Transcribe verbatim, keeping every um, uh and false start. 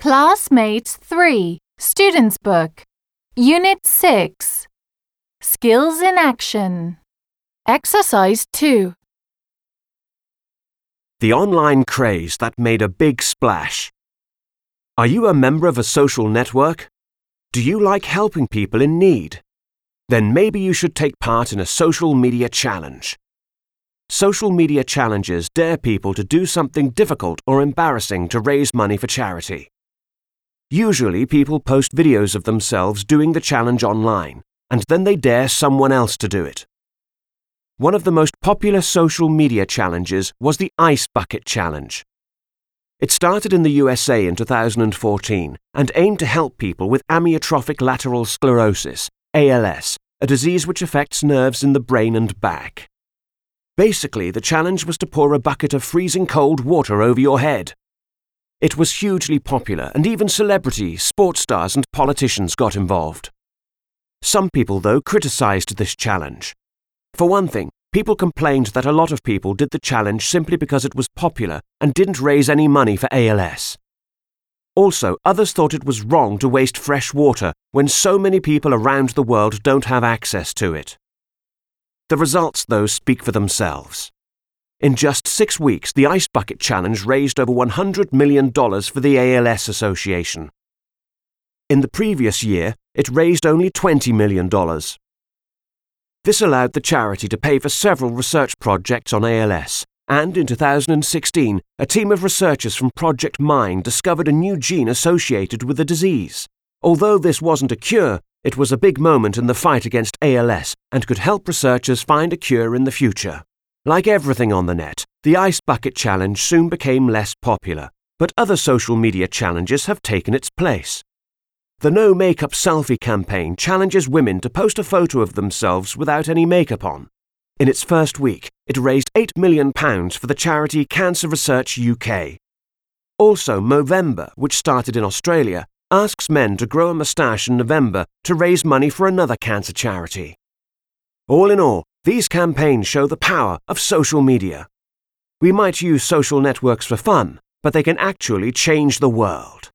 Classmates three, Students' Book, Unit six, Skills in Action. Exercise two. The online craze that made a big splash. Are you a member of a social network? Do you like helping people in need? Then maybe you should take part in a social media challenge. Social media challenges dare people to do something difficult or embarrassing to raise money for charity. Usually people post videos of themselves doing the challenge online, and then they dare someone else to do it. One of the most popular social media challenges was the Ice Bucket Challenge. It started in the U S A in two thousand fourteen and aimed to help people with amyotrophic lateral sclerosis, A L S, a disease which affects nerves in the brain and back. Basically, the challenge was to pour a bucket of freezing cold water over your head. It was hugely popular, and even celebrities, sports stars and politicians got involved. Some people, though, criticized this challenge. For one thing, people complained that a lot of people did the challenge simply because it was popular and didn't raise any money for A L S. Also, others thought it was wrong to waste fresh water when so many people around the world don't have access to it. The results, though, speak for themselves. In just six weeks, the Ice Bucket Challenge raised over one hundred million dollars for the A L S Association. In the previous year, it raised only twenty million dollars. This allowed the charity to pay for several research projects on A L S, and in two thousand sixteen, a team of researchers from Project Mind discovered a new gene associated with the disease. Although this wasn't a cure, it was a big moment in the fight against A L S and could help researchers find a cure in the future. Like everything on the net, the Ice Bucket Challenge soon became less popular, but other social media challenges have taken its place. The No Makeup Selfie campaign challenges women to post a photo of themselves without any makeup on. In its first week, it raised eight million pounds for the charity Cancer Research U K. Also, Movember, which started in Australia, asks men to grow a moustache in November to raise money for another cancer charity. All in all, these campaigns show the power of social media. We might use social networks for fun, but they can actually change the world.